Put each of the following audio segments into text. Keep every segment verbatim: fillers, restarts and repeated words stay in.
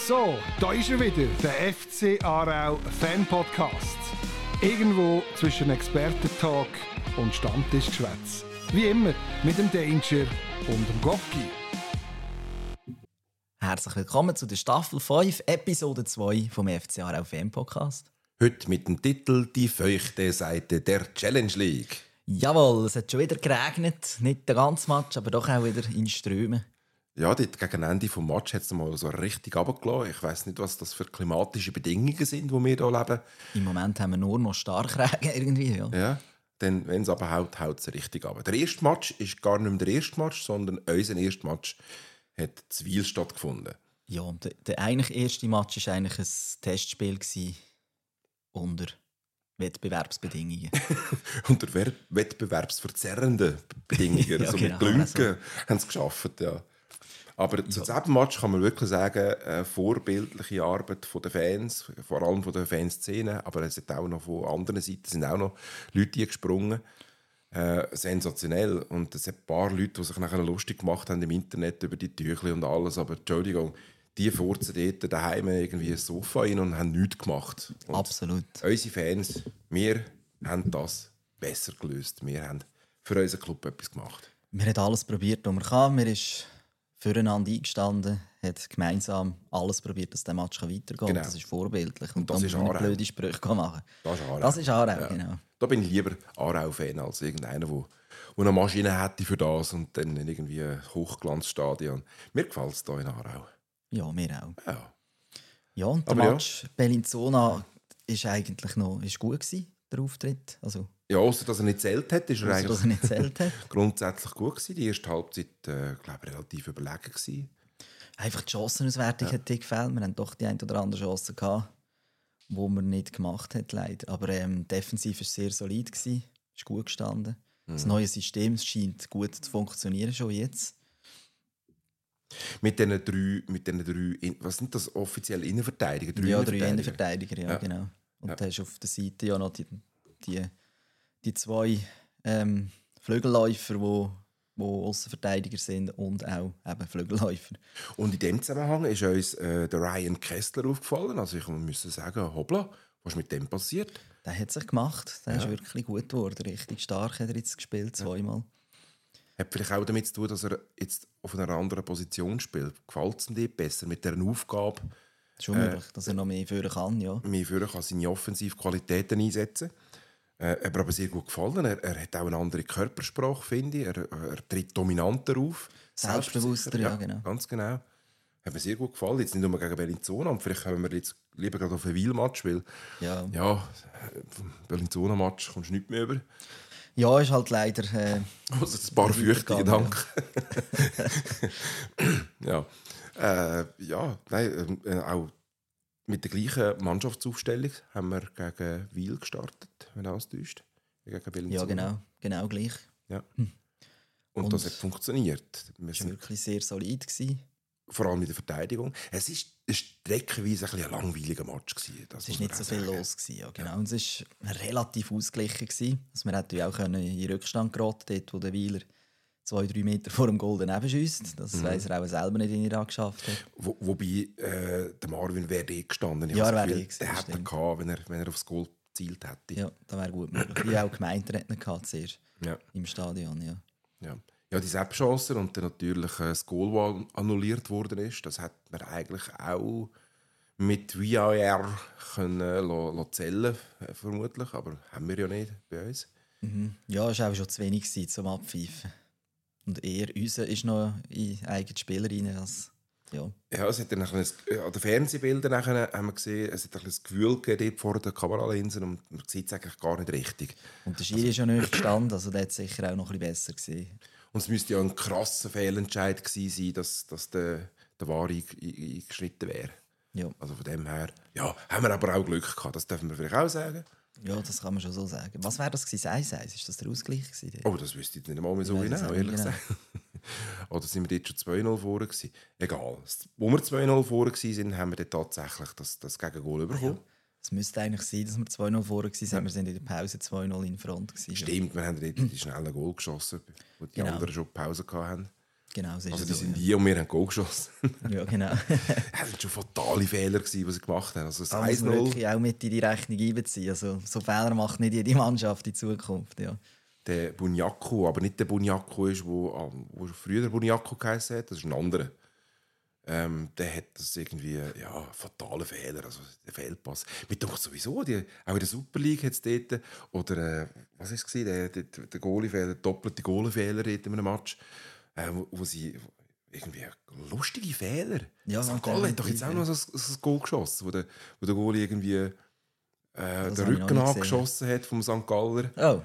So, da ist er wieder, der F C Aarau Fan Podcast. Irgendwo zwischen Expertentalk und Stammtischgeschwätz. Wie immer mit dem Danger und dem Gocki. Herzlich willkommen zu der Staffel fünf, Episode zwei vom F C Aarau Fan Podcast. Heute mit dem Titel «Die feuchte Seite der Challenge League». Jawohl, es hat schon wieder geregnet. Nicht den ganzen Match, aber doch auch wieder in Strömen. Ja, dort gegen Ende des Matches hat es mal so richtig runtergelassen. Ich weiss nicht, was das für klimatische Bedingungen sind, die wir hier leben. Im Moment haben wir nur noch Starkregen irgendwie. Ja, ja denn wenn es aber haut, haut es richtig runter. Der erste Match ist gar nicht mehr der erste Match, sondern unser erster Match hat in Wil stattgefunden. Ja, und der, der eigentlich erste Match war eigentlich ein Testspiel gewesen unter Wettbewerbsbedingungen. Unter wettbewerbsverzerrenden Bedingungen. Ja, also genau, mit Glünken also. haben sie es geschafft, ja. Aber Ja. zu diesem Match kann man wirklich sagen, eine vorbildliche Arbeit der Fans, vor allem von der Fanszene, aber es hat auch noch von anderen Seiten sind auch noch Leute gesprungen. Äh, sensationell. Und es sind ein paar Leute, die sich nachher lustig gemacht haben im Internet über die Tüchli und alles, aber Entschuldigung, die furzen dort daheim irgendwie ein Sofa rein und haben nichts gemacht. Und Absolut. unsere Fans, wir haben das besser gelöst. Wir haben für unseren Club etwas gemacht. Wir haben alles probiert, was man kann. Wir sind füreinander eingestanden, hat gemeinsam alles probiert, dass der Match weitergeht. Genau. Das ist vorbildlich. Und das da ist muss man nicht Aarau. blöde Sprüche machen. Das ist Aarau. Das ist Aarau, Ja. genau. Da bin ich lieber Aarau-Fan als irgendeiner, der eine Maschine hätte für das und dann in irgendwie ein Hochglanzstadion. Mir gefällt es hier in Aarau. Ja, mir auch. Ja. Ja, und der Aber ja. Match Bellinzona ist eigentlich noch ist gut gewesen, der Auftritt. Also, Ja, ausser dass er nicht zählt hat, ist er also dass eigentlich er nicht zählt hat. grundsätzlich gut gewesen. Die erste Halbzeit, äh, glaube ich, relativ überlegen gewesen. Einfach die Chancenauswertung Ja. hat dir gefällt. Wir hatten doch die ein oder andere Chance gehabt, die man nicht gemacht hat, leider. Aber ähm, defensiv war es sehr solid gewesen, ist gut gestanden. Mhm. Das neue System scheint gut zu funktionieren schon jetzt. Mit diesen drei, mit diesen drei, was sind das offiziell Innenverteidiger? Drei Ja, drei Innenverteidiger. Innenverteidiger, ja, Ja. genau. Und Ja. da hast du auf der Seite ja noch die, die, die zwei ähm, Flügelläufer, die wo, wo Aussenverteidiger sind und auch eben Flügelläufer. Und in dem Zusammenhang ist uns äh, der Ryan Kessler aufgefallen. Also ich muss sagen, hoppla, was ist mit dem passiert? Der hat sich gemacht, der Ja. ist wirklich gut geworden. Richtig stark hat er jetzt gespielt, zweimal. Hat vielleicht auch damit zu tun, dass er jetzt auf einer anderen Position spielt. Gefällt es ihm dort besser mit dieser Aufgabe? Schon möglich, dass er noch mehr führen kann, ja. Mehr führen kann seine offensive Qualitäten einsetzen. Äh, hat mir aber sehr gut gefallen. Er, er hat auch eine andere Körpersprache, finde ich. Er, er tritt dominanter auf. Selbstbewusster, ja, genau. Ganz genau. Hat mir sehr gut gefallen. Jetzt nicht nur gegen Bellinzona. Und vielleicht kommen wir jetzt lieber gerade auf einen Wil-Match, weil Ja, ja, vom Bellinzona-Match kommst du nicht mehr über. ja ist halt leider... Äh, Also ein paar fürchtige weitergegangen, Dank. Ja, äh, ja nein, äh, auch mit der gleichen Mannschaftsaufstellung haben wir gegen Wil gestartet, wenn alles täuscht. Gegen Bellinzona. ja, genau, genau gleich. Ja. Hm. Und, Und das hat funktioniert. Wir Es war sind wirklich sehr solid gewesen. vor allem in der Verteidigung. Es ist, es ist streckenweise ein, bisschen ein langweiliger Match gewesen. Das Es muss war man nicht so auch viel sagen. los. Gewesen, ja, genau. Und es war relativ ausgeglichen. Gewesen. Also wir hätten ja auch können in den Rückstand geraten, dort, wo der Wieler zwei, drei Meter vor dem Goal daneben schiesst. Das Mhm. weiss er auch selber nicht, wie er das geschafft hat. Wo, wobei äh, der Marvin wäre eh gestanden. Ich Ja, habe er das wäre Gefühl, eh gewesen, der das hätte er stimmt. gehabt, wenn er, wenn er aufs Goal gezielt hätte. Ja, das wäre gut möglich. Ich habe auch gemeint, er hätte ihn gehabt zuerst Ja. im Stadion. Ja. Ja, ja die Sepp-Chance und dann natürlich äh, das Goal, das annulliert worden ist, das hätte man eigentlich auch mit V A R können äh, lo, lo zählen, äh, vermutlich, aber haben wir ja nicht bei uns. Mhm. Ja, es war auch schon zu wenig gewesen, zum Abpfeifen. Und eher unser ist noch in eigene Spieler rein als... Ja. Ja, es hat dann ein, äh, an den Fernsehbildern nachher haben wir gesehen, es hat ein bisschen Gewühl gegeben dort vor der Kameralinsen und man sieht es eigentlich gar nicht richtig. Und der Schiri ist ja nicht gestanden, also der hat sicher auch noch ein bisschen besser gesehen. Und es müsste ja ein krasser Fehlentscheid gewesen sein, dass, dass der, der War eingeschnitten wäre. Ja. Also von dem her, ja, haben wir aber auch Glück gehabt, das dürfen wir vielleicht auch sagen. Ja, das kann man schon so sagen. Was wäre das gewesen? eins eins? Ist das der Ausgleich gewesen? Oh, das wüsste ich nicht einmal mehr so Ich weiss es genau, auch ehrlich nicht genau. gesagt. Oder sind wir dort schon zwei null vorne gewesen? Egal. Wo wir zwei null vorne waren, haben wir dann tatsächlich das, das Gegengol bekommen. Es müsste eigentlich sein, dass wir zwei null vorne waren. Ja. Wir sind in der Pause zwei null in Front gewesen. Stimmt, wir haben dort die schnellen Goal geschossen, wo die Genau. anderen schon Pause hatten. Genau, so ist Also es die so, sind ja. hier und wir haben Goal geschossen. Ja, genau. Das waren schon fatale Fehler, gewesen, die sie gemacht haben. Also das Da muss man eins null, wirklich auch mit in die Rechnung einbeziehen. Also, so Fehler macht nicht jede Mannschaft in Zukunft. Ja. der Bunyaku, aber nicht der Bunyaku ist, wo, wo früher Bunyaku geheißen hat, das ist ein anderer. Ähm, der hat das irgendwie, ja, fatale Fehler, also der Fehlpass. Mit dem sowieso, die, auch in der Super League hat es dort, oder, äh, was war es, der, der, der Goalie-Fehler, der doppelte Goalie-Fehler in einem Match, äh, wo, wo sie irgendwie lustige Fehler. Ja, Sankt Gallen hat doch jetzt auch noch so ein, so ein Goal geschossen, wo der, wo der Goalie irgendwie äh, den habe ich noch Rücken nicht abgeschossen hat vom Sankt Galler. Oh,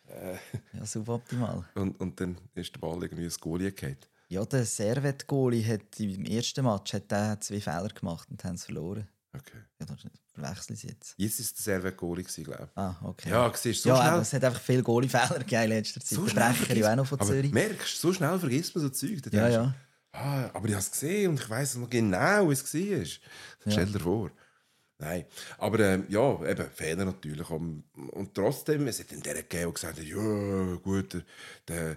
ja, suboptimal. Und, und dann ist der Ball irgendwie ins Goalie gefallen. Ja, der Servet-Goalie hat im ersten Match hat der zwei Fehler gemacht und haben es verloren. Okay. Ja, das verwechsel ich es jetzt. Jetzt war es der Servet-Goalie, glaube ich. Ah, okay. Ja, siehst, so ja, schnell. aber es hat einfach viele Goalie-Fehler gegeben in letzter Zeit. So Der schnell Brecher ja auch noch von aber Zürich. merkst du, so schnell vergisst man so Zeug. Da Ja, denkst du, ja. Ah, aber ich habe es gesehen und ich weiss noch genau, wie es war. Ja. Stell dir vor. Nein, aber ähm, ja, eben, Fehler natürlich. Und, und trotzdem, es hat dann der gegeben, der gesagt hat, ja, gut, der, der,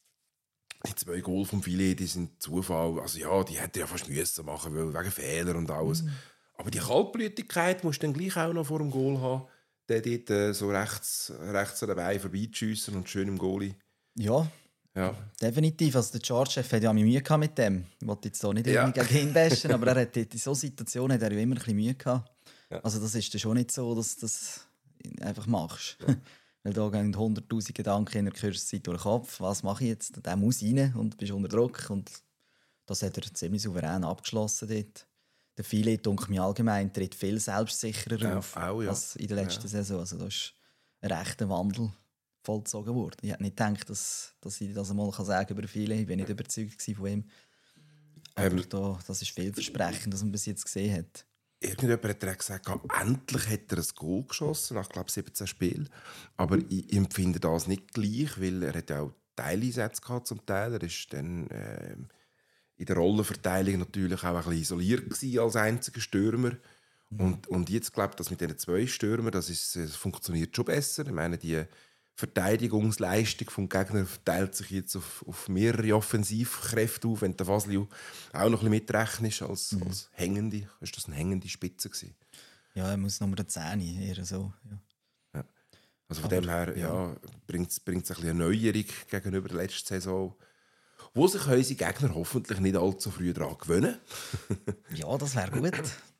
die zwei Goal vom Filet, die sind Zufall. Also ja, die hätte ja fast müssen machen, weil, wegen Fehler und alles. Mhm. Aber die Kaltblütigkeit musst du dann gleich auch noch vor dem Goal haben, der dort äh, so rechts, rechts an den Beinen vorbeischiessen und schön im Goalie. Ja. Ja. Definitiv. Also der George-Chef hat ja Mühe gehabt mit dem. Ich wollte jetzt hier nicht Ja. irgendwie gegen ihn bashen, aber er hat in solchen Situationen hat er ja immer ein bisschen Mühe gehabt. Ja. Also das ist dann schon nicht so, dass du das einfach machst. Ja. Weil da gehen hunderttausend Gedanken in der kürzesten Zeit durch den Kopf. Was mache ich jetzt? Der muss rein und bist unter Druck. Und das hat er ziemlich souverän abgeschlossen dort. Der Filet, denke ich allgemein, tritt viel selbstsicherer Ja, auf auch, ja. als in der letzten ja. Saison. Also da ist ein rechter Wandel vollzogen worden. Ich hätte nicht gedacht, dass, dass ich das einmal sagen kann über viele. Ich war nicht überzeugt von ihm. Aber ähm, da, das ist vielversprechend, was man bis jetzt gesehen hat. Irgendjemand hat er gesagt, endlich hat er ein Goal geschossen, nach glaube siebzehn Spielen. Aber ich empfinde das nicht gleich, weil er hat ja auch Teileinsätze gehabt zum Teil. Er war dann äh, in der Rollenverteilung natürlich auch ein bisschen isoliert gewesen als einziger Stürmer. Mhm. Und, und jetzt glaube ich, dass mit diesen zwei Stürmern, das, ist, das funktioniert schon besser. Ich meine, die Verteidigungsleistung vom Gegner verteilt sich jetzt auf, auf mehrere Offensivkräfte auf. Wenn der Vasilju auch noch ein bisschen mitrechnest als, mhm. als hängende, ist das eine hängende Spitze gewesen? Ja, er muss Nummer zehn, eher so. Ja. Ja. Also von Aber, dem her ja, ja. bringt es ein bisschen eine Neuerung gegenüber der letzten Saison, wo sich unsere Gegner hoffentlich nicht allzu früh daran gewöhnen. Ja, das wäre gut.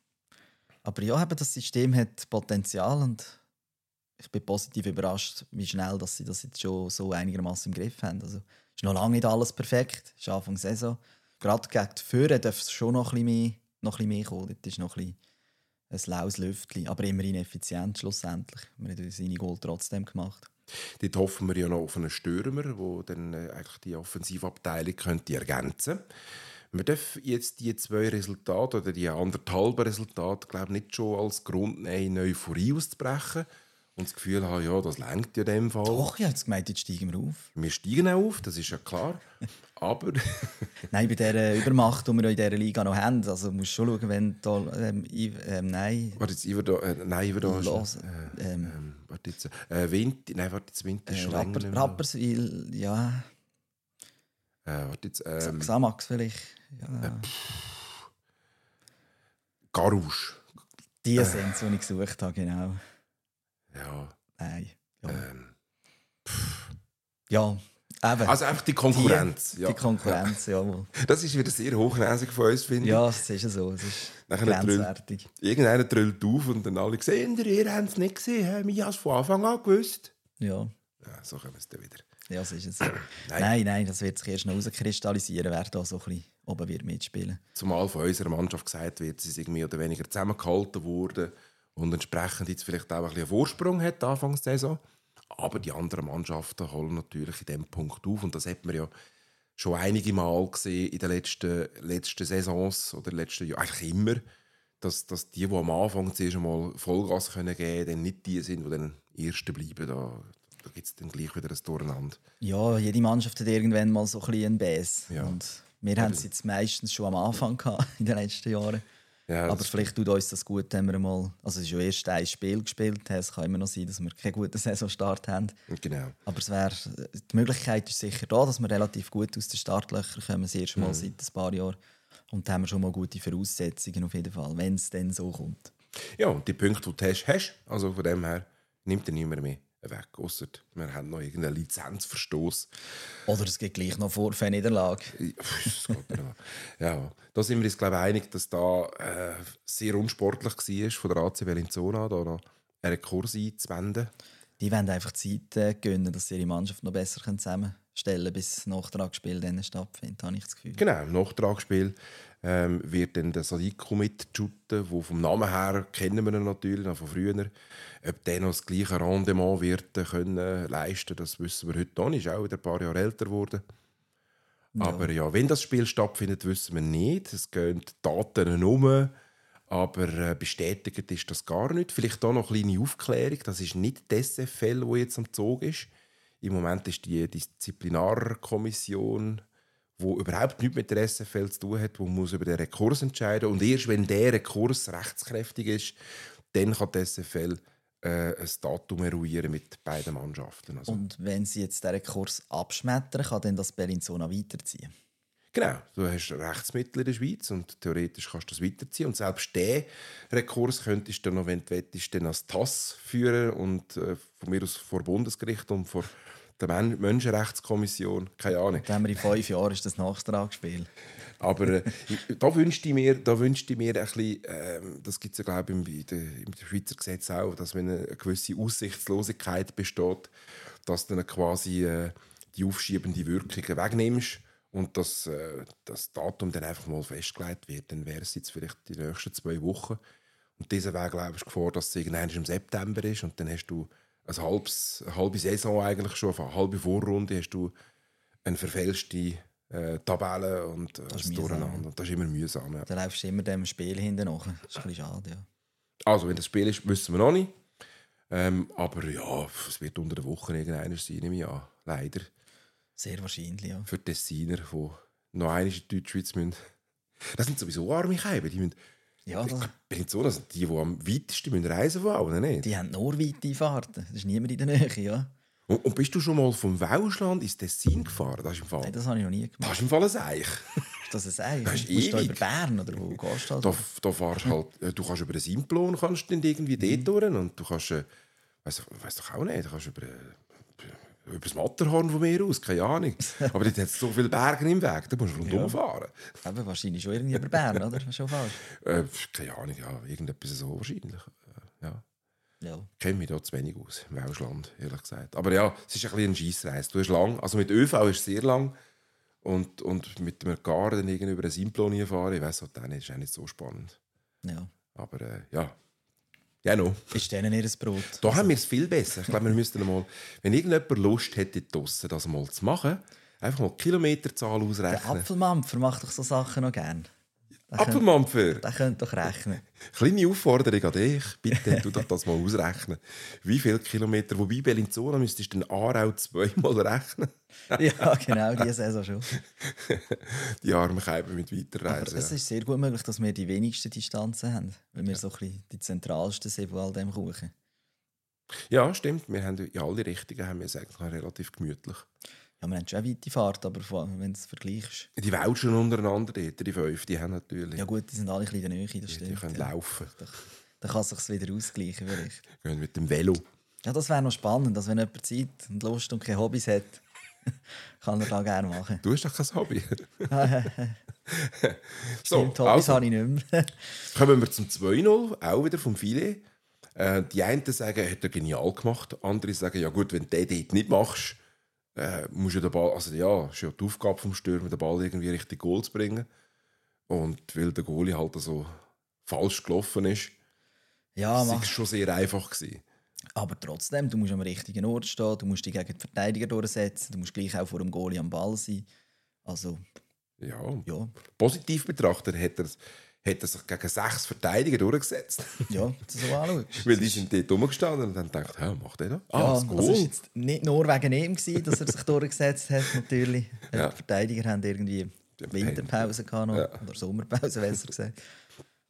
Aber ja, eben, das System hat Potenzial und ich bin positiv überrascht, wie schnell dass sie das jetzt schon so einigermaßen im Griff haben. Also, es ist noch lange nicht alles perfekt. Es ist Anfang der Saison. Gerade gegen die Führer darf es schon noch ein bisschen mehr, noch ein bisschen mehr kommen. Das ist noch ein, ein laues Lüftchen, aber immerhin effizient schlussendlich. Wir haben seine Goal trotzdem gemacht. Dort hoffen wir ja noch auf einen Stürmer, der dann äh, eigentlich die Offensivabteilung könnte ergänzen könnte. Wir dürfen jetzt die zwei Resultate oder die anderthalb Resultate glaube nicht schon als Grund nehmen, eine Euphorie auszubrechen. Und das Gefühl haben, ja, das reicht ja in dem Fall. Doch, ich habe jetzt gemeint, jetzt steigen wir auf. Wir steigen auch auf, das ist ja klar. Aber... Nein, bei dieser Übermacht, die wir in dieser Liga noch haben, also musst du schon schauen, wenn da... Ähm, ähm, nein... Warte jetzt, Iver da... Äh, nein, Iver da... Los, äh, ähm, ähm, warte jetzt... Äh, Winter... Nein, warte jetzt, Winter ist äh, schon Rapper, länger. Rapperswil, ja... Äh, warte jetzt... Ähm, Xamax vielleicht. Ja. Äh, Garouche. Die äh. sind es, die ich gesucht habe, genau. Ja. Nein. Ja. Ähm. Ja, eben. Also einfach die Konkurrenz. Die, ja. die Konkurrenz, ja. jawohl. Das ist wieder sehr hochnäsig von uns, finde ich. Ja, es ist ja so. Es ist Nachher grenzwertig. Trüllt, irgendeiner trüllt auf und dann alle sehen, ihr habt es nicht gesehen. Ich habe es von Anfang an gewusst. Ja. Ja, so kommen wir es dann wieder. Ja, es ist es so. Nein. nein, nein, das wird sich erst noch herauskristallisieren, wer da so ein bisschen oben wird mitspielen. Zumal von unserer Mannschaft gesagt wird, sie sind mehr oder weniger zusammengehalten worden und entsprechend jetzt vielleicht auch ein bisschen einen Vorsprung hat Anfang der Saison. Aber die anderen Mannschaften holen natürlich in diesem Punkt auf. Und das hat man ja schon einige Mal gesehen in den letzten, letzten Saisons oder letzten Jahren. Eigentlich immer, dass, dass die, die am Anfang zuerst einmal Vollgas können geben können, dann nicht die sind, die dann Ersten bleiben. Da, da gibt es dann gleich wieder ein Durcheinander. Ja, jede Mannschaft hat irgendwann mal so ein bisschen einen Bass. Ja. Und wir haben es jetzt meistens schon am Anfang gehabt, in den letzten Jahren. Ja, aber das vielleicht tut uns das gut, wenn wir mal, also es ist ja erst ein Spiel gespielt, es kann immer noch sein, dass wir keinen guten Saisonstart haben. Genau. Aber es wär, die Möglichkeit ist sicher da, dass wir relativ gut aus den Startlöchern kommen, das erste Mal Mhm. seit ein paar Jahren. Und da haben wir schon mal gute Voraussetzungen auf jeden Fall, wenn es dann so kommt. Ja, und die Punkte, die du hast, hast. Also von dem her nimmt er niemand mehr weg. Ausser wir haben noch irgendeinen Lizenzverstoß. Oder es gibt gleich noch vor für eine Niederlage. Das geht ja noch. Ja, da sind wir uns, glaube ich, einig, dass da äh, sehr unsportlich war von der A C Bellinzona, da noch einen Rekurs einzuwenden. Die wollen einfach Zeit äh, gönnen, dass sie ihre Mannschaft noch besser zusammenstellen können, bis das Nachtragsspiel dann stattfindet, habe ich das Gefühl. Genau, im Nachtragsspiel ähm, wird dann der Sadiko mitshooten, wo vom Namen her kennen wir ihn natürlich noch von früher. Ob der noch das gleiche Rendement wird äh, können leisten, das wissen wir heute noch nicht. Ist auch wieder ein paar Jahre älter geworden. Ja. Aber ja, wenn das Spiel stattfindet, wissen wir nicht. Es gehen die Daten herum, aber äh, bestätigt ist das gar nicht. Vielleicht da noch eine kleine Aufklärung. Das ist nicht die S F L, die jetzt am Zug ist. Im Moment ist die Disziplinarkommission, die überhaupt nichts mit der S F L zu tun hat, die muss über den Rekurs entscheiden. Und erst wenn der Rekurs rechtskräftig ist, dann kann die S F L äh, ein Datum eruieren mit beiden Mannschaften. Also, Und wenn sie jetzt diesen Kurs abschmettern, kann dann das Bellinzona weiterziehen? genau, du hast Rechtsmittel in der Schweiz und theoretisch kannst du das weiterziehen. Und selbst diesen Rekurs könntest du dann noch, wenn du willst, dann als T A S führen und äh, von mir aus vor Bundesgericht und vor der Men- Menschenrechtskommission, keine Ahnung. Dann haben wir in fünf Jahren ist das Nachtragsspiel. Aber äh, da wünschte ich mir, da wünschte ich mir ein bisschen, ähm, das gibt es ja glaube ich im, im Schweizer Gesetz auch, dass wenn eine gewisse Aussichtslosigkeit besteht, dass du dann quasi äh, die aufschiebende Wirkung wegnimmst und dass äh, das Datum dann einfach mal festgelegt wird. Dann wäre es jetzt vielleicht die nächsten zwei Wochen. Und dieser Weg, glaube ich, Gefahr, dass es irgendwann im September ist und dann hast du ein halbes, eine halbe Saison eigentlich schon, eine halbe Vorrunde hast du eine verfälschte äh, Tabelle und äh, Das ist das mühsam. Durcheinander. Und das ist immer mühsam. Ja. Dann läufst du immer dem Spiel hinten nach. Das ist ein bisschen schade, ja. Also, wenn das Spiel ist, wissen wir noch nicht. Ähm, aber ja, es wird unter der Woche irgendeiner sein, nehme ich an. Leider. Sehr wahrscheinlich, ja. Für die Tessiner, die noch einmal in die Deutschschweiz müssen. Das sind sowieso arme Scheiben. Die müssen, Ja, das, bin ich so, das sind die, die am weitesten müssen reisen von allen, nicht? die haben nur weite Fahrten. Das ist niemand in der Nähe, ja. Und, und bist du schon mal vom Welschland ins Tessin gefahren? Das ist im Fall, Nein, das habe ich noch nie das gemacht. ist im Fall ein Eich. Ist das ein Eich? Das ist Musst du da ewig. über Bern oder wo gehst du? Da, Also? da fahrst halt, äh, du kannst über den Simplon kannst dann irgendwie Mhm. dort durch und du kannst, äh, weiss, weiss doch auch nicht, du kannst über, äh, über das Matterhorn von mir aus, keine Ahnung. Aber dort hat es so viele Berge im Weg, da musst du rundum Ja. fahren. Eben, wahrscheinlich schon irgendwie über Bern, oder? Schon falsch. Äh, keine Ahnung, ja, irgendetwas so wahrscheinlich. Äh, ja. Ja. Ich kenne mich da zu wenig aus, im Welschland, ehrlich gesagt. Aber ja, es ist ein bisschen ein Scheissreis. Du hast lang, also mit ÖV ist es sehr lang. Und, und mit dem Gar dann irgendwie über ein Simplon fahren, ich weiss, dann ist auch nicht so spannend. Ja. Aber äh, ja, ja, no. Ist denen ihr Brot? Da haben wir es viel besser. Ich glaube, wir müssten mal, wenn irgendjemand Lust hätte, draussen das mal zu machen, einfach mal die Kilometerzahl Der ausrechnen. Apfelmampfer macht doch so Sachen noch gerne. Apfelmampfer! Der könnte doch rechnen. Kleine Aufforderung an dich. Bitte, tu doch das mal ausrechnen. Wie viele Kilometer? Wobei, Bellinzona müsstest du den Aarau zweimal rechnen. Ja, genau, diese Saison schon. Die armen Keiben mit Aber Weiterreisen. es ist sehr gut möglich, dass wir die wenigsten Distanzen haben. Weil wir so ein bisschen die zentralsten sind von all dem Kuchen. Ja, stimmt. Wir haben in alle Richtungen haben wir es eigentlich noch relativ gemütlich. Ja, wir haben schon eine weite Fahrt, aber von- wenn du es vergleichst. Die Welschen untereinander, dort, die fünf, die haben natürlich. Ja gut, die sind alle ein bisschen in der Nähe, das die, stimmt. die können ja. laufen. Da, da kann es sich wieder ausgleichen vielleicht. Gehen mit dem Velo. Ja, das wäre noch spannend, dass wenn jemand Zeit und Lust und keine Hobbys hat, kann er das gerne machen. Du hast doch kein Hobby. Stimmt, so, Hobbys also, habe ich nicht mehr. kommen wir zum zwei null, auch wieder vom Filet. Äh, die einen sagen, hat er genial gemacht. Andere sagen, ja gut, wenn du den dort nicht machst, äh, musst du den Ball, also ja, ist ja die Aufgabe vom Stürmer, den Ball irgendwie Richtung Goal zu bringen. Und weil der Goalie halt so falsch gelaufen ist, Ja, war mach. es schon sehr einfach gewesen. Aber trotzdem, du musst am richtigen Ort stehen, du musst dich gegen die Verteidiger durchsetzen, du musst gleich auch vor dem Goalie am Ball sein. Also, Ja, ja, positiv betrachtet hat er, hat er sich gegen sechs Verteidiger durchgesetzt. ja, das so anschaust. Weil die sind dort rumgestanden und dann gedacht, hä, macht der noch? Ah, Ja, das also Goal. es war jetzt nicht nur wegen ihm, gewesen, dass er sich durchgesetzt hat, natürlich. Ja. Die Verteidiger haben irgendwie Die haben Winterpause gehabt noch, Ja. oder Sommerpause, besser gesagt.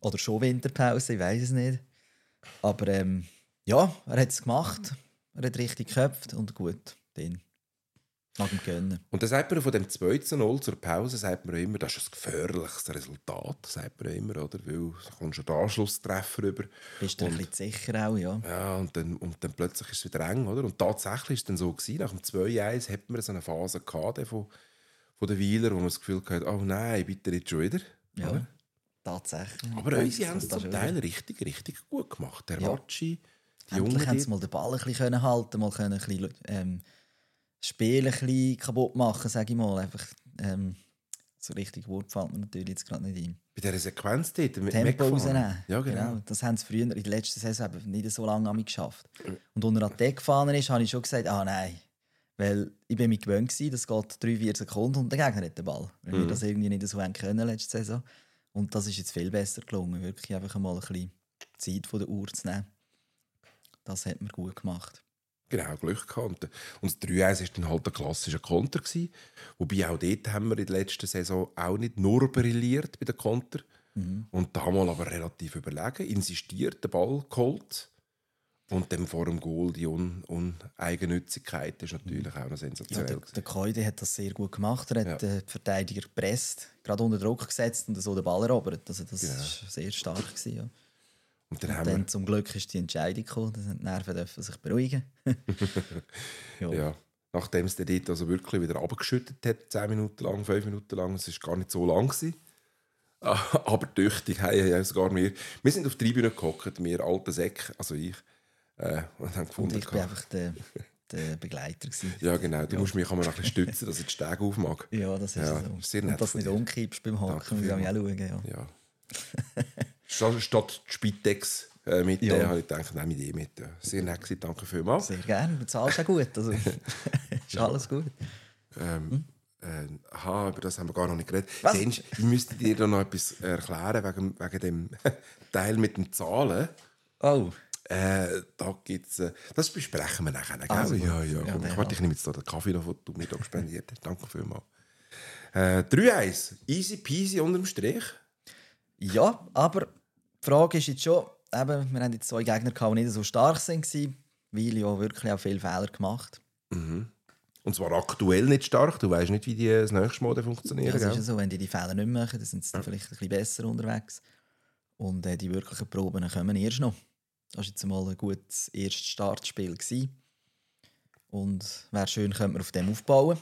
Oder schon Winterpause, ich weiß es nicht. Aber ähm, ja, er hat es gemacht. Er hat richtig geköpft und gut, den mag ihm gönnen. Und dann sagt man von dem zwei zu null zur Pause, sagt man immer, das ist ein gefährliches Resultat, sagt man immer, oder? Weil da kommt schon der Anschlusstreffer über. Bist du und, ein bisschen sicher auch, ja. Ja, und dann, und dann plötzlich ist es wieder eng, oder? Und tatsächlich war es dann so gewesen, nach dem zwei eins hat man so eine Phase gehabt, von, von den Weiler, wo man das Gefühl hatte, oh nein, bitte nicht schon wieder. Ja, oder? tatsächlich. Aber unsere haben es zum Teil richtig, richtig gut gemacht. Der Ja. Watschi, die Endlich Jungen haben sie dort. mal den Ball ein bisschen halten, mal können ein bisschen, ähm, das Spiel ein bisschen kaputt machen, sage ich mal. Einfach, ähm, so richtig Wort fällt mir natürlich jetzt gerade nicht ein. Bei dieser Sequenz dort, mit Tempo Megfahren. rausnehmen. Ja, genau. genau. Das haben sie früher in der letzten Saison eben nicht so lange an mich geschafft. Und unter Attack gefahren ist, habe ich schon gesagt, ah nein. Weil ich bin mir gewöhnt gewesen, das geht drei vier Sekunden und der Gegner hat den Ball. Weil wir Mhm. das irgendwie nicht so haben können letzte Saison. Und das ist jetzt viel besser gelungen. Wirklich einfach mal ein bisschen Zeit von der Uhr zu nehmen. Das hat man gut gemacht. Genau, Glück gehabt. Und das drei eins war dann halt ein klassischer Konter gewesen. Wobei auch dort haben wir in der letzten Saison auch nicht nur brilliert bei den Konter. Mhm. Und damals aber relativ überlegen, insistiert, den Ball geholt. Und dann vor dem Goal die Un Uneigennützigkeit ist natürlich auch noch Ja, sensationell. der, der Koide hat das sehr gut gemacht. Er hat Ja. den Verteidiger gepresst, gerade unter Druck gesetzt und so den Ball erobert. Also das Genau. war sehr stark gewesen, ja. Und dann Und haben dann wir, zum Glück ist die Entscheidung gekommen. Dann die Nerven dürfen sich beruhigen. ja. ja, nachdem es dann dort also wirklich wieder abgeschüttet hat, zehn Minuten lang, fünf Minuten lang, es war gar nicht so lang gewesen. Aber tüchtig, hey, hey, sogar wir. Wir sind auf die Tribüne gehockt, wir alte Säcke, also ich, äh, und haben Und gefunden, ich war einfach der, der Begleiter gewesen. ja genau, du Ja. musst mich auch mal ein bisschen stützen, dass ich die Stege aufmache. Ja, das ist Ja, so. sehr nett Und dass du von nicht dir. umkippst beim Danke Hocken, muss ich auch vielmals. schauen. Ja. Ja. Statt, statt die Spitex äh, mit, Ja. äh, habe ich gedacht, nehme ich die mit. Ja. Sehr nett gewesen, danke vielmals. Sehr gerne, du zahlst auch gut. Also, ist alles gut. Ähm, äh, aha, über das haben wir gar noch nicht geredet. Was? Denkst, ich müsste dir da noch etwas erklären wegen, wegen dem Teil mit den Zahlen. Oh, Äh, da gibt's, äh, das besprechen wir nachher. Gell? Also gut. ja, ja, Ja, komm, der ich warte, auch. ich nehme jetzt da den Kaffee, noch, den du mir da gespendiert hast. Danke vielmals. Äh, drei eins. Easy peasy unterm Strich. ja, aber die Frage ist jetzt schon, eben, wir haben jetzt zwei Gegner, gehabt, die nicht so stark waren, weil ja wirklich auch viele Fehler gemacht. Mhm. Und zwar aktuell nicht stark. Du weißt nicht, wie die das nächste Mal Ja, funktionieren. es ist gell? ja so, wenn die die Fehler nicht machen, dann sind sie dann vielleicht ein bisschen besser unterwegs. Und äh, die wirklichen Proben kommen erst noch. Das war jetzt mal ein gutes erstes Startspiel gewesen. Und wäre schön, könnte man auf dem aufbauen.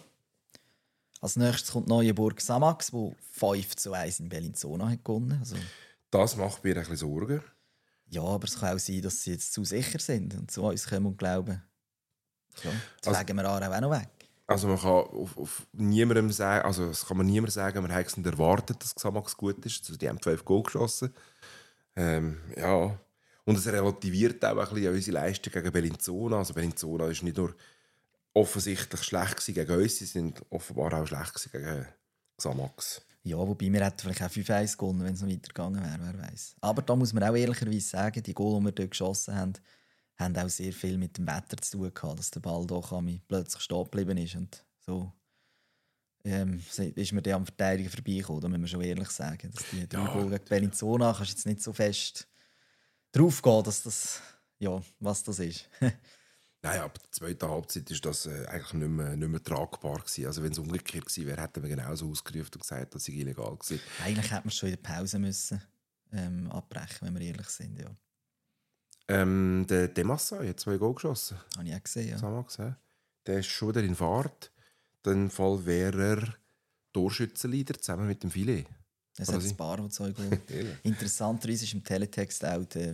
Als nächstes kommt Neuenburg Samax, wo fünf zu eins in Bellinzona hat gewonnen. Also, Das macht mir ein bisschen Sorgen. ja, aber es kann auch sein, dass sie jetzt zu sicher sind und zu uns kommen und glauben, ja, jetzt Also- legen wir Aarau auch noch weg. Also man kann auf, auf niemandem sagen, also es kann man niemandem sagen, wir haben es nicht erwartet, dass Xamax gut ist. Also die haben fünf Goal geschossen. Ähm, ja. Und es relativiert auch ein bisschen unsere Leistung gegen Bellinzona. Also Bellinzona ist nicht nur offensichtlich schlecht gewesen gegen uns, sie sind offenbar auch schlecht gewesen gegen Xamax. Ja, wobei wir hätten vielleicht auch fünf eins gewonnen, wenn es noch weitergegangen wäre, wer weiß. Aber da muss man auch ehrlicherweise sagen, die Goal, die wir dort geschossen haben, haben auch sehr viel mit dem Wetter zu tun gehabt, dass der Ball doch an mich plötzlich stehen geblieben ist. Und so ähm, ist mir dann am Verteidiger vorbeigekommen, da müssen wir schon ehrlich sagen. Dass die drei Ja, Goal gegen Bellinzona kannst du jetzt nicht so fest drauf gehen, dass das, ja, was das ist. Nein, aber die zweite Halbzeit ist das äh, eigentlich nicht mehr, nicht mehr tragbar gewesen. Also wenn es umgekehrt gewesen wäre, hätten wir genauso ausgerufen und gesagt, das sei illegal gewesen. Eigentlich hätte man schon in der Pause müssen, ähm, abbrechen, wenn wir ehrlich sind. Ja. Ähm, der Demassa hat zwei Goal geschossen. Habe ich auch gesehen. Ja. Samax, ja. Der ist schon wieder in Fahrt. In dem Fall wäre er Torschützenleader zusammen mit dem Filet. Es Oder hat sie? ein paar, die zwei Goal. Interessanterweise ist im Teletext auch der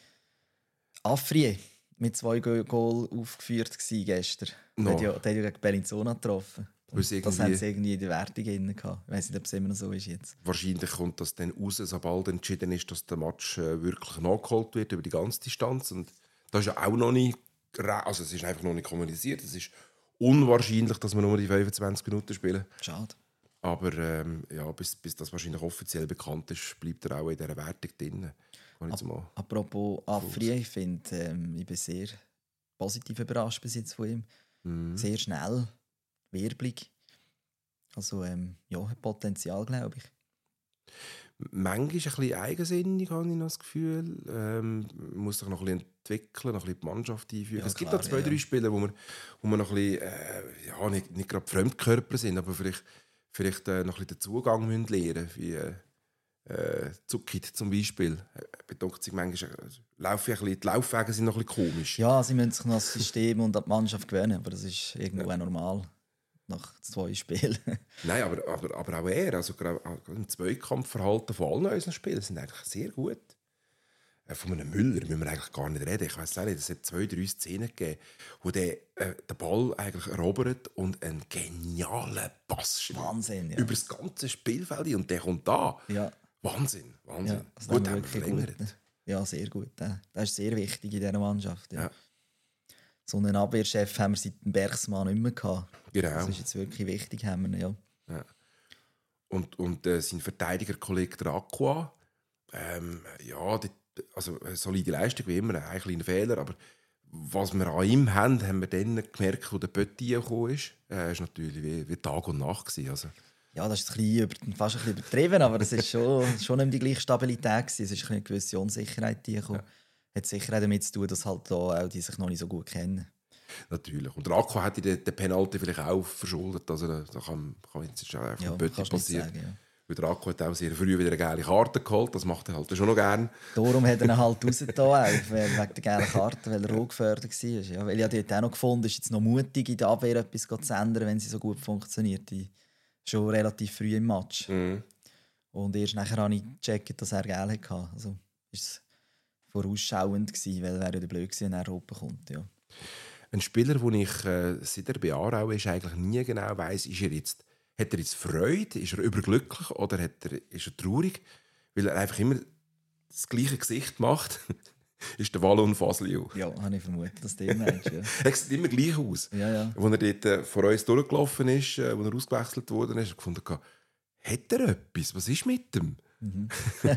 Afrier mit zwei Go- Goal aufgeführt gewesen gestern. No. Der hat ja, der hat ja gegen Bellinzona getroffen. Weil sie Und das irgendwie- haben sie irgendwie in der Wertung drin gehabt. Ich weiß nicht, ob es immer noch so ist jetzt. Wahrscheinlich kommt das dann raus, sobald entschieden ist, dass der Match äh, wirklich nachgeholt wird über die ganze Distanz. Und das ist ja auch noch nicht, ra- also es ist einfach noch nicht kommuniziert. Es ist unwahrscheinlich, dass wir nur die fünfundzwanzig Minuten spielen. Schade. Aber ähm, ja, bis, bis das wahrscheinlich offiziell bekannt ist, bleibt er auch in dieser Wertung drin. Kann ich jetzt mal. Apropos Afrier, ich finde, ähm, ich bin sehr positiv überrascht bis jetzt von ihm. Mhm. Sehr schnell, wirbelig. Also ähm, ja, hat Potenzial, glaube ich. manchmal ein bisschen eigensinnig, habe ich noch das Gefühl. Ähm, man muss sich noch ein bisschen entwickeln, noch ein bisschen die Mannschaft einführen. Ja, es gibt klar, auch zwei, ja, drei ja. Spieler, wo wir, wo wir noch ein bisschen, äh, ja, nicht, nicht gerade Fremdkörper sind, aber vielleicht, vielleicht äh, noch ein bisschen den Zugang müssen lernen, wie äh, äh, Zuckit zum Beispiel. Er betont sich manchmal, äh, laufe ich ein bisschen, die Laufwege sind noch ein bisschen komisch. Ja, sie müssen sich noch das System und an die Mannschaft gewöhnen, aber das ist irgendwo auch normal. Nach zwei Spielen. Nein, aber, aber, aber auch er, also gerade im Zweikampfverhalten von allen unseren Spielern sind eigentlich sehr gut. Äh, Von einem Müller müssen wir eigentlich gar nicht reden. Ich weiss auch nicht, es hat zwei, drei Szenen gegeben, wo der äh, den Ball eigentlich erobert und einen genialen Pass spielt. Wahnsinn, ja. Über das ganze Spielfeld und der kommt da. Ja, Wahnsinn, Wahnsinn. ja das gut, haben wir haben wir wirklich verlängert. gut. Ja, sehr gut. Ja. Das ist sehr wichtig in dieser Mannschaft. Ja. Ja. So einen Abwehrchef haben wir seit dem Bergsmann nicht mehr gehabt. Genau. Das ist jetzt wirklich wichtig, haben wir, ja. Ja. Und, und äh, sein Verteidigerkollege der Aqua, ähm, ja, die, also eine solide Leistung wie immer, ein kleiner Fehler, aber was wir an ihm haben, haben wir dann gemerkt, wo der Petit gekommen ist. Er war natürlich wie, wie Tag und Nacht gewesen, also. Ja, das ist ein bisschen über, fast ein bisschen übertrieben, aber es ist schon, schon nicht die gleiche Stabilität gewesen. Es ist eine gewisse Unsicherheit die gekommen. Ja. Hat sicher auch damit zu tun, dass halt da auch die sich noch nicht so gut kennen. Natürlich. Und der Aqua hat den, den Penalty vielleicht auch verschuldet. Also da da kann, kann jetzt schon einfach Ja, ein Petit kannst du nicht passieren. sagen, ja. Weil der Aqua hat auch sehr früh wieder eine geile Karte geholt. Das macht er halt schon noch gerne. Darum hat er ihn halt rausgetan, auch, weil- wegen der gelben Karte, weil er auch gefördert war. Ja, weil ich habe dort auch noch gefunden, ist jetzt noch mutig in der Abwehr etwas zu ändern, wenn sie so gut funktioniert. Die, schon relativ früh im Match. Mhm. Und erst nachher habe ich gecheckt, dass er gelb hatte. Also war es vorausschauend gewesen, weil er ja blöd gewesen, wenn er rot bekommt. Ja. Ein Spieler, den ich äh, seit er bei Aarau ist, eigentlich nie genau weiss, ist er jetzt, hat er jetzt Freude, ist er überglücklich oder hat er, ist er traurig, weil er einfach immer das gleiche Gesicht macht. Ist der Wallon Faslio. Ja, habe ich vermutet, dass der meinst. Ja. Er sieht immer gleich aus. Ja, ja. Als er dort äh, vor uns durchgelaufen ist, äh, als er ausgewechselt wurde, ist er gefunden, hat er etwas? Was ist mit ihm? Mhm.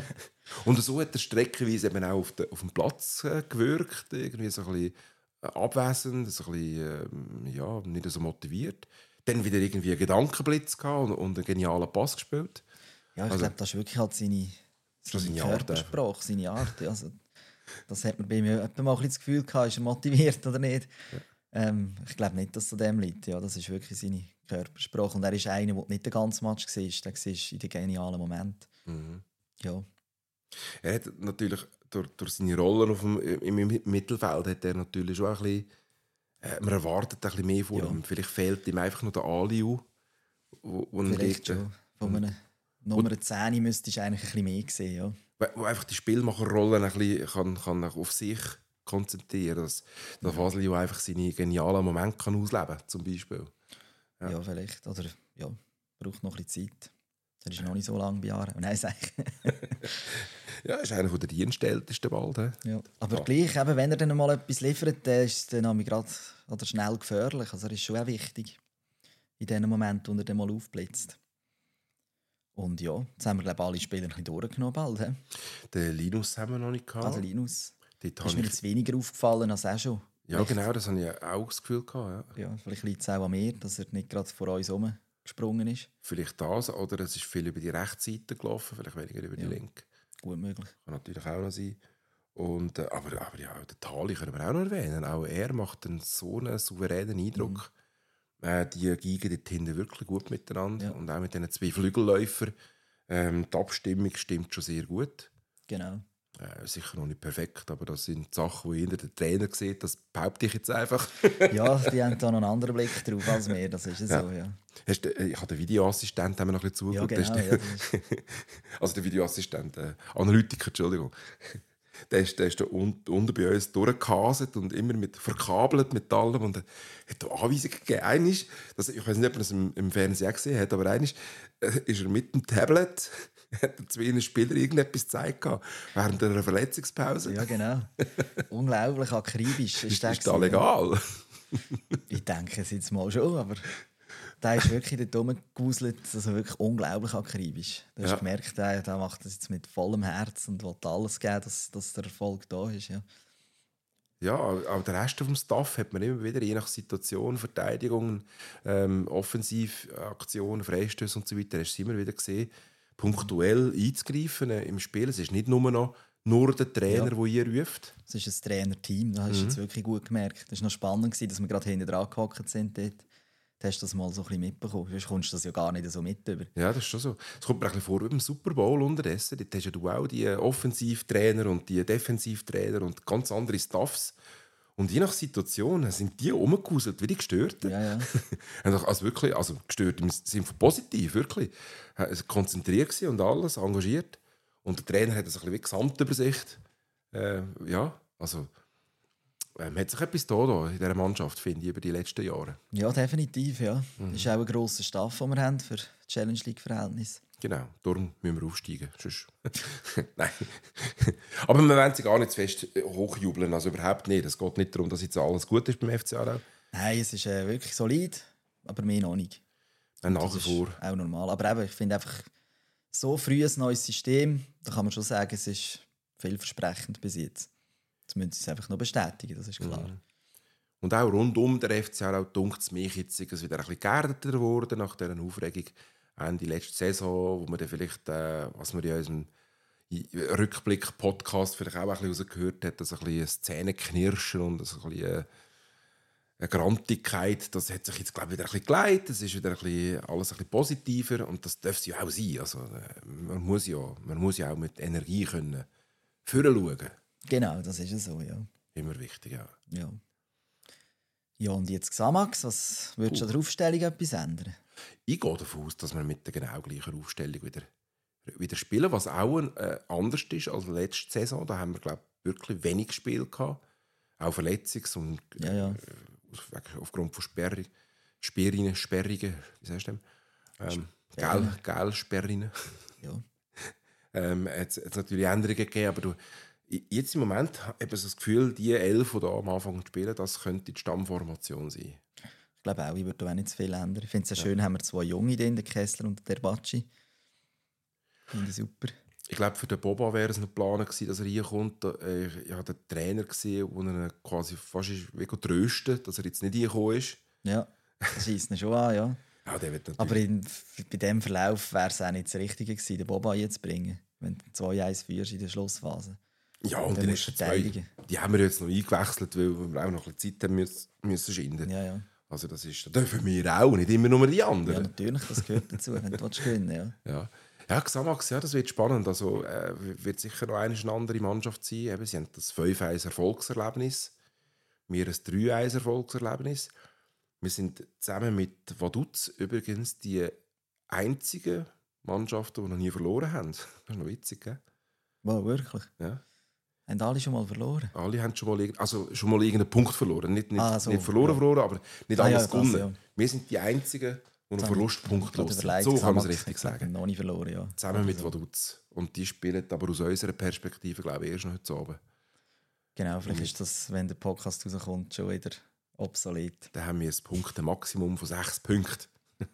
Und so hat er streckenweise eben auch auf, de, auf dem Platz äh, gewirkt, irgendwie so ein bisschen äh, abwesend, so ein bisschen, äh, ja, nicht so motiviert. Dann wieder irgendwie einen Gedankenblitz gehabt und, und einen genialen Pass gespielt. Ja, ich Also- glaube, das ist wirklich halt seine, seine, seine Art, Körpersprache, seine Art. Ja, also, das hat man bei mir etwa mal ein bisschen das Gefühl gehabt, ist er motiviert oder nicht. Ähm, ich glaube nicht, dass es an dem liegt. Ja, das ist wirklich seine Körpersprache. Und er ist einer, der nicht den ganzen Match war. Der war in den genialen Moment. Mhm. Ja. Er hat natürlich durch, durch seine Rollen auf dem, im, im Mittelfeld hat er natürlich schon ein bisschen, äh, man erwartet ein bisschen mehr von Ja. ihm. Vielleicht fehlt ihm einfach noch der Aliu. Wo, wo er Vielleicht dort, schon. Von einer Nummer zehn müsstest du eigentlich ein bisschen mehr sehen. Ja. wo- wo einfach die Spielmacherrolle ein bisschen kann, kann auf sich konzentrieren kann. Dass, dass Vasilio einfach seine genialen Momente kann ausleben kann, zum Beispiel. Ja. Ja. vielleicht. Oder ja, braucht noch ein bisschen Zeit. Er ist noch nicht so lange bei Jahren. Nein, sag ich. Ja, er ist einer der dienstältesten bald. He? Ja. Aber Ja. gleich, eben, wenn er dann mal etwas liefert, dann ist es dann grad, oder schnell gefährlich. Also er ist schon auch wichtig in dem Moment, wo er dann mal aufblitzt. Und ja, jetzt haben wir glaube ich, alle Spiele ein bisschen durchgenommen bald. He? Den Linus haben wir noch nicht gehabt. Also Linus. Dort Ist habe mir ich, jetzt weniger aufgefallen als auch schon. ja, Vielleicht- genau, das habe ich auch das Gefühl gehabt. Ja. Ja, vielleicht liegt es auch an mir, dass er nicht gerade vor uns herumgesprungen ist. Vielleicht das, oder es ist viel über die rechte Seite gelaufen, vielleicht weniger über die Ja. linke. Gut möglich. Kann natürlich auch noch sein. Und, äh, aber, aber ja, den Tali können wir auch noch erwähnen. Auch er macht einen so einen souveränen Eindruck. Äh, die geigen dort hinten wirklich gut miteinander. Ja. Und auch mit diesen zwei Flügelläufern. Ähm, die Abstimmung stimmt schon sehr gut. Genau. Äh, sicher noch nicht perfekt, aber das sind Sachen, die hinter der Trainer sieht. Das behaupte ich jetzt einfach. Ja, die haben da noch einen anderen Blick drauf als wir, das ist es Ja. so, ja. Hast du, äh, ich habe den Videoassistent haben wir noch ein bisschen Ja, zugeschaut. genau. Der Ja, ist- das ist, Also der Videoassistent, äh, Analytiker, Entschuldigung. Der ist, der ist da un, unten bei uns durchgehasert und immer mit verkabelt mit allem und äh, hat da Anweisungen gegeben. Einmal, das, ich weiß nicht, ob man das im, im Fernsehen auch gesehen hat, aber einmal äh, ist er mit dem Tablet, hat er zwei Spieler irgendetwas gezeigt gehabt, während einer Verletzungspause. ja, genau. Unglaublich akribisch. ist, der ist da gewesen, legal? Ich denke es jetzt mal schon, aber der ist wirklich dort rumgewuselt, also wirklich unglaublich akribisch. Du hast Ja. gemerkt, der, der macht das jetzt mit vollem Herz und will alles geben, dass, dass der Erfolg da ist. Ja. Ja, auch der Rest vom Staff hat man immer wieder, je nach Situation, Verteidigung, ähm, Offensivaktionen, Freistöße und so weiter, hast du immer wieder gesehen, punktuell einzugreifen äh, im Spiel. Es ist nicht nur noch nur der Trainer, der ja. ihr ruft. Es ist ein Trainerteam, das hast du mhm. jetzt wirklich gut gemerkt. Das war noch spannend, dass wir gerade hinten dran gehockt sind dort. Du hast das mal so ein bisschen mitbekommen. Sonst kommst du das ja gar nicht so mit über. Ja, das ist schon so. Es kommt mir ein bisschen vor wie beim Super Bowl unterdessen. Dort hast du auch die Offensivtrainer und die Defensivtrainer und ganz andere Staffs. Und je nach Situation sind die rumgehuselt wie die Gestörten. Ja, ja. also wirklich, also gestört im Sinne von positiv, wirklich. Also konzentriert und alles, engagiert. Und der Trainer hat das ein bisschen wie Gesamtübersicht. Äh, ja, also... Ähm, hat sich etwas da, da in dieser Mannschaft, finde ich, über die letzten Jahre? Ja, definitiv, ja. Mhm. Das ist auch ein grosser Staff, den wir haben für das Challenge League-Verhältnis. Genau, darum müssen wir aufsteigen. Nein. Aber wir wollen sie gar nicht zu fest hochjubeln, also überhaupt nicht. Es geht nicht darum, dass jetzt alles gut ist beim F C Aarau. Nein, es ist äh, wirklich solid, aber mehr noch nicht. Ein nach wie vor. Auch normal. Aber eben, ich finde einfach, so früh ein neues System, da kann man schon sagen, es ist vielversprechend bis jetzt. Jetzt müssen sie es einfach noch bestätigen, das ist klar. Mhm. Und auch rund um den F C Aarau dunkt es mich jetzt ist wieder ein bisschen geerdeter geworden nach dieser Aufregung Ende letzte Saison, wo man dann vielleicht, äh, was man ja in unserem Rückblick-Podcast vielleicht auch ein bisschen rausgehört hat, dass ein bisschen ein Zähneknirschen und ein bisschen eine, eine Grantigkeit, das hat sich jetzt glaube ich wieder ein bisschen geleitet, es ist wieder ein bisschen, alles ein bisschen positiver und das darf es ja auch sein. Also, man, muss ja, man muss ja auch mit Energie können vorschauen. Genau, das ist es so, ja. Immer wichtig, ja. Ja, ja und jetzt Xamax, was würdest du an der Aufstellung etwas ändern? Ich gehe davon aus, dass wir mit der genau gleichen Aufstellung wieder, wieder spielen, was auch äh, anders ist als letzte Saison. Da haben wir, glaube ich, wirklich wenig Spiele gehabt. Auch Verletzungs- und ja, ja. Äh, aufgrund von Sperr- Sperrungen, Sperrungen, wie sagst du das? Ähm, Gel, Gelsperrungen. Ja. ähm, es hat natürlich Änderungen gegeben, aber du, jetzt im Moment habe ich das Gefühl, die elf, die da am Anfang spielen, das könnte die Stammformation sein. Ich glaube auch, ich würde auch nicht zu viel ändern. Ich finde es ja schön, haben wir zwei Junge drin, den Kessler und der Bacci. Finde ich super. Ich glaube, für den Boba wäre es noch geplant gewesen, dass er reinkommt. Ich habe den Trainer gesehen, der ihn quasi fast wie trösten, dass er jetzt nicht reingekommen ist. Ja, das scheisst ihn schon an, ja. Ja, der wird natürlich... Aber in, bei diesem Verlauf wäre es auch nicht das Richtige gewesen, den Boba jetzt zu bringen, wenn du zwei eins führst in der Schlussphase. Ja, und, und die letzten zwei, die haben wir jetzt noch eingewechselt, weil wir auch noch ein bisschen Zeit haben müssen, müssen schinden. Ja, ja. Also das ist, das dürfen wir auch, nicht immer nur die anderen. Ja, natürlich, das gehört dazu, wenn du gewinnen willst. Ja. Ja. Ja, Xamax, ja, das wird spannend. Also äh, wird sicher noch eine andere Mannschaft sein. Eben, sie haben das fünf eins Erfolgserlebnis, wir ein drei eins Erfolgserlebnis. Wir sind zusammen mit Vaduz übrigens die einzigen Mannschaften, die noch nie verloren haben. Das ist noch witzig, gell? Wow, wirklich? Ja. Haben alle schon mal verloren? Alle haben schon mal, also schon mal irgendeinen Punkt verloren. Nicht, nicht, ah, so. nicht verloren, ja. verloren, aber nicht ah, alles ja, gewonnen. Ja. Wir sind die Einzigen, die einen Verlustpunkt los sind. So kann man es richtig sagen. Noch nie verloren, ja. Zusammen mit Vaduz. Und die spielen aber aus unserer Perspektive, glaube ich, erst noch heute Abend. Genau, vielleicht ist das, wenn der Podcast rauskommt, schon wieder obsolet. Dann haben wir ein Punkte-Maximum von sechs Punkten.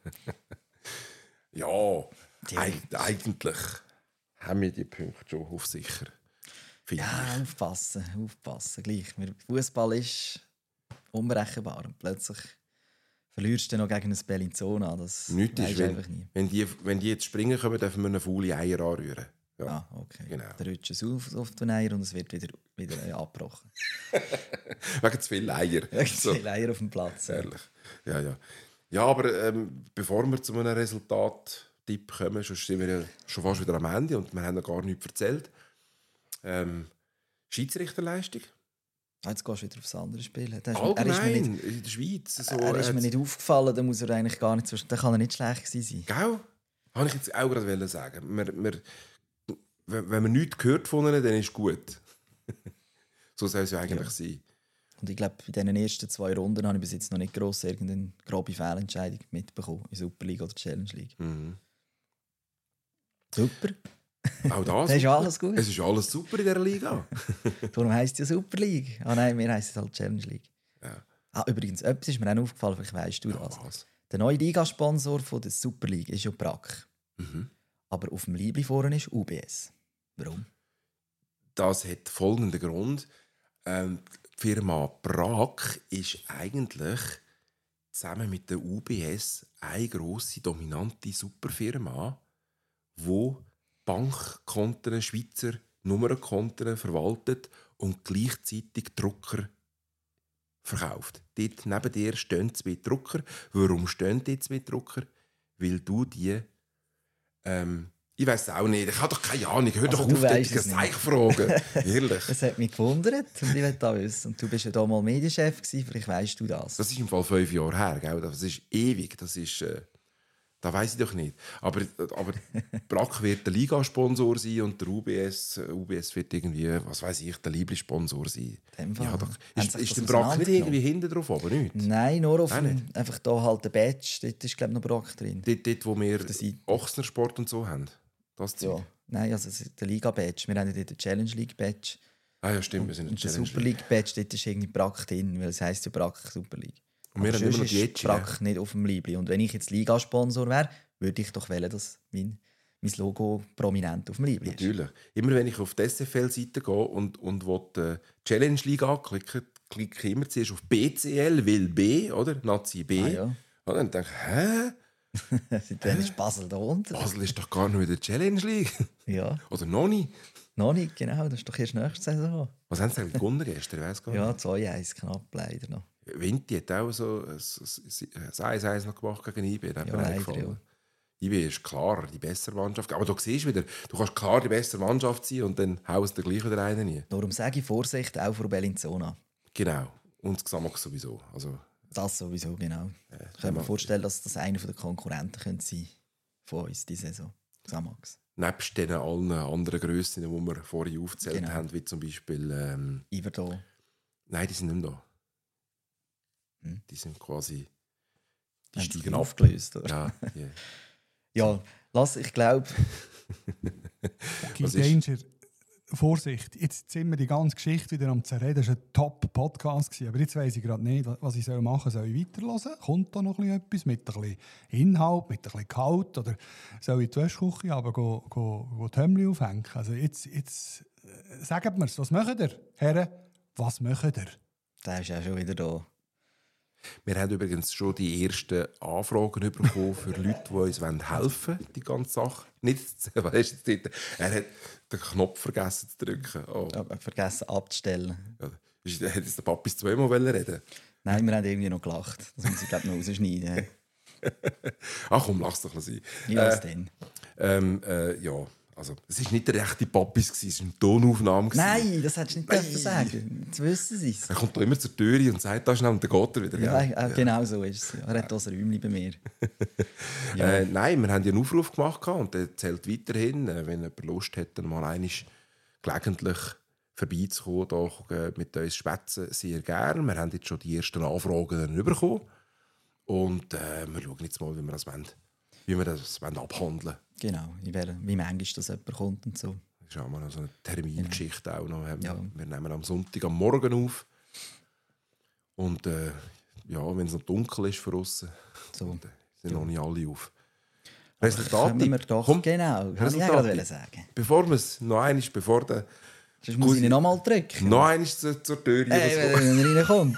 ja, eig- eigentlich haben wir die Punkte schon auf sicher. Ja, ich. aufpassen, aufpassen. Gleich. Fußball ist unberechenbar. Und plötzlich verlierst du noch gegen ein Bellinzona. Das Nichts ist, wenn, nie. Wenn, die, wenn die jetzt springen kommen, dürfen wir eine faule Eier anrühren. Ja. Ah, okay. Genau. Dann rutscht es auf, auf den Eier und es wird wieder, wieder äh, abgebrochen. Wegen zu viel Eier. Wegen zu viel Eier auf dem Platz. Ehrlich. Ja, ja. Ja, aber ähm, bevor wir zu einem Resultattipp kommen, sonst sind wir ja schon fast wieder am Ende und wir haben noch gar nichts erzählt. Ähm, Schiedsrichterleistung? Jetzt gehst du wieder aufs andere Spiel. Allgemein, nicht, in der Schweiz. So, er ist mir nicht aufgefallen, da muss er eigentlich gar nicht so... Da kann er nicht schlecht sein. Gell? Habe ich jetzt auch gerade sagen. Wir, wir, wenn man nichts gehört von ihnen, dann ist es gut. So soll es ja eigentlich ja. sein. Und ich glaube, bei diesen ersten zwei Runden habe ich bis jetzt noch nicht gross irgendeine grobe Fehlentscheidung mitbekommen. In Super League oder Challenge League. Mhm. Super. Auch das. Das ist alles gut. Es ist alles super in dieser Liga. Darum heisst es ja Super League. Ah nein, wir heissen es halt Challenge League. Ja. Ah, übrigens, etwas ist mir auch aufgefallen, vielleicht weisst du ja, das. Was? Der neue Ligasponsor der Super League ist ja Brack. Mhm. Aber auf dem Liebli vorne ist U B S. Warum? Das hat folgenden Grund. Ähm, die Firma Brack ist eigentlich zusammen mit der U B S eine grosse, dominante Superfirma, wo Bankkonten, Schweizer Nummernkonten verwaltet und gleichzeitig Drucker verkauft. Dort neben dir stehen zwei Drucker. Warum stehen die zwei Drucker? Weil du die... Ähm, ich weiss auch nicht. Ich habe doch keine Ahnung. Hör doch Also, auf, dort diese Seichfragen. Ehrlich. Das hat mich gewundert und ich will da wissen. Und du bist ja da mal Medienchef gewesen, vielleicht weisst du das. Das ist im Fall fünf Jahre her. Gell? Das ist ewig. Das ist... Äh, das weiss ich doch nicht. Aber, aber Brack wird der Ligasponsor sein und der U B S, U B S wird irgendwie, was weiß ich, der Lieblingssponsor sein. Ja, doch. Ist, ist der Brack nicht irgendwie hinten drauf, aber nicht? Nein, nur auf dem, einfach da halt der Badge, dort ist glaube ich noch Brack drin. Dort, dort wo wir Ochsner Sport und so haben? Das ja. Nein, also der Liga-Badge. Wir haben ja dort den Challenge League-Badge. Ah ja, stimmt, wir sind in der Challenge Super League-Badge, dort ist irgendwie Brack drin, weil es heisst ja Brack Super League. Und wir haben immer noch die Edge, Brack nicht auf dem Liebli. Und wenn ich jetzt Liga-Sponsor wäre, würde ich doch wählen, dass mein, mein Logo prominent auf dem Liebli ist. Natürlich. Immer wenn ich auf die S F L-Seite gehe und, und die Challenge League anklicke, klicke ich immer zuerst auf B C L, will B, oder? Nazi B. Ah, ja. Und dann denke ich, hä? Dann ist Basel da unten. Basel ist doch gar nicht in der Challenge League. Ja. Oder noch nicht. Noch nicht, genau. Das ist doch erst nächste Saison. Was haben sie eigentlich gewonnen gestern? Ich weiss gar nicht. Ja, zwei eins knapp leider noch. Vinti hat auch so ein eins eins noch gemacht gegen I B. Das hat ja, mir leider, gefallen. Ja. I B ist klar die bessere Mannschaft. Aber du siehst wieder, du kannst klar die bessere Mannschaft sein und dann hauen sie gleich wieder einen nie. Darum sage ich Vorsicht auch vor Bellinzona. Genau. Und das Xamax sowieso. Also, das sowieso, genau. Äh, ich kann mir vorstellen, dass das einer der Konkurrenten könnte sein von uns diese Saison. Xamax. Nebst den allen anderen Grössen, die wir vorhin aufgezählt genau. haben, wie zum Beispiel... Ähm, Iverdo. Nein, die sind nicht mehr da. Hm? Die sind quasi... Die haben steigen aufgelöst, oder? Ja, yeah. ja, lass, ich glaube... Okay, Danger, Vorsicht, jetzt sind wir die ganze Geschichte wieder am Zerreden. Das war ein Top-Podcast, aber jetzt weiss ich gerade nicht, was ich machen soll. Soll ich weiterhören? Kommt da noch etwas mit ein bisschen Inhalt, mit ein bisschen Gehalt? Oder soll ich die Wäschküche aber go, go, go die Hemmli aufhängen? Also jetzt, jetzt äh, sagt mir's, was macht ihr? Herren, was macht ihr? Der ist ja schon wieder da. Wir haben übrigens schon die ersten Anfragen bekommen für Leute, die uns helfen wollen, die ganze Sache. Nicht, weißt du, er hat den Knopf vergessen zu drücken. Oh. Ja, vergessen abzustellen. Ja, hat jetzt der Papi zweimal reden? Nein, wir haben irgendwie noch gelacht. Das muss ich glaube noch rausschneiden. Ach komm, lass doch mal sein. Ja, was äh, denn? Ähm, äh, ja, also es war nicht der rechte Papis, es war eine Tonaufnahme. Nein, das hättest du nicht dürfen sagen. Jetzt wissen sie es. Er kommt da immer zur Tür und sagt, da schnell, und dann geht er wieder. Ja, ja. Genau so ist es. Er hat das Räumchen bei mir. Ja. Äh, nein, wir haben ja einen Aufruf gemacht und der zählt weiterhin, wenn jemand Lust hat, dann mal einmal gelegentlich vorbeizukommen, da mit uns schwätzen, sehr gerne. Wir haben jetzt schon die ersten Anfragen bekommen und äh, wir schauen jetzt mal, wie wir das wollen. Wie wir das abhandeln. Genau, wie manchmal das jemand kommt und so. Das ist auch mal so eine Termingeschichte. Auch noch. Ja. Wir nehmen am Sonntag am Morgen auf. Und äh, ja, wenn es noch dunkel ist für uns, so. sind noch nicht alle auf. Resultat wir doch, Komm, genau, kann ich gerade sagen. Bevor wir es noch einmal, bevor der... Sonst muss ich ihn noch mal drücken. Noch einmal zur, zur Tür. Hey, wenn er reinkommt.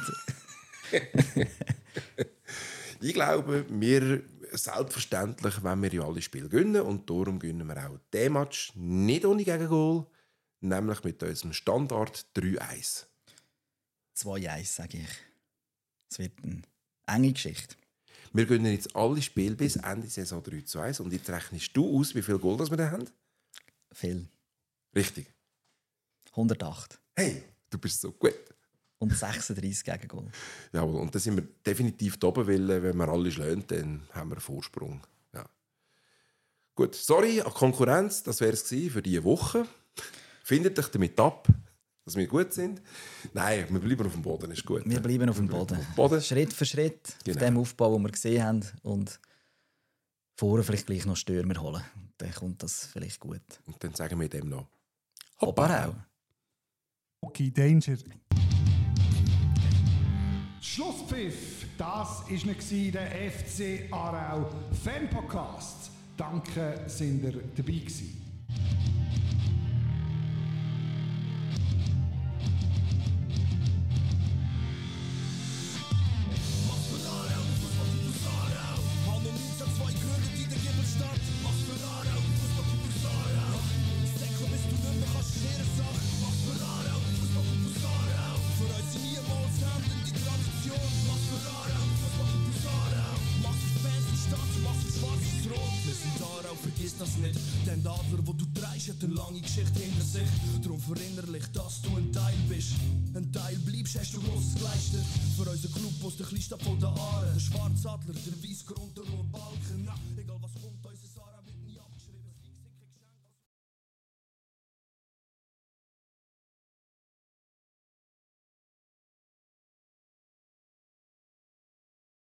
Ich glaube, wir... Selbstverständlich wollen wir ja alle Spiele gewinnen und darum gewinnen wir auch den Match nicht ohne Gegengol, nämlich mit unserem Standard drei eins. zwei eins, sage ich. Es wird eine enge Geschichte. Wir gewinnen jetzt alle Spiele bis Ende Saison drei zu eins und jetzt rechnest du aus, wie viel Goal das wir da haben? Viel. Richtig. hundertacht. Hey, du bist so gut. Und sechsunddreissig Gegengol. Jawohl, und da sind wir definitiv da oben, weil wenn wir alle schlagen, dann haben wir einen Vorsprung. Ja. Gut, sorry an Konkurrenz, das wäre es für diese Woche. Findet euch damit ab, dass wir gut sind. Nein, wir bleiben auf dem Boden, ist gut. Wir bleiben auf dem Boden. Auf dem Boden. Schritt für Schritt, genau. Auf dem Aufbau, den wir gesehen haben. Und vorher vielleicht gleich noch Stürmer holen. Dann kommt das vielleicht gut. Und dann sagen wir dem noch Hopparau. Okay, Danger. Schlusspfiff, das war der F C Aarau Fan-Podcast. Danke, sind ihr dabei gewesen. Zwei König, die der Gibbel statt. Was für Aarau, Fußball das nicht. Denn der Adler, wo du trägst, hat eine lange Geschichte hinter sich. Darum verinnerlich, dass du ein Teil bist. Ein Teil bleibst, hast du Grosses geleistet. Für unseren Club aus der Kleinstadt von der Aare. Der Schwarzadler, der Weissgrund, der Rotbalken.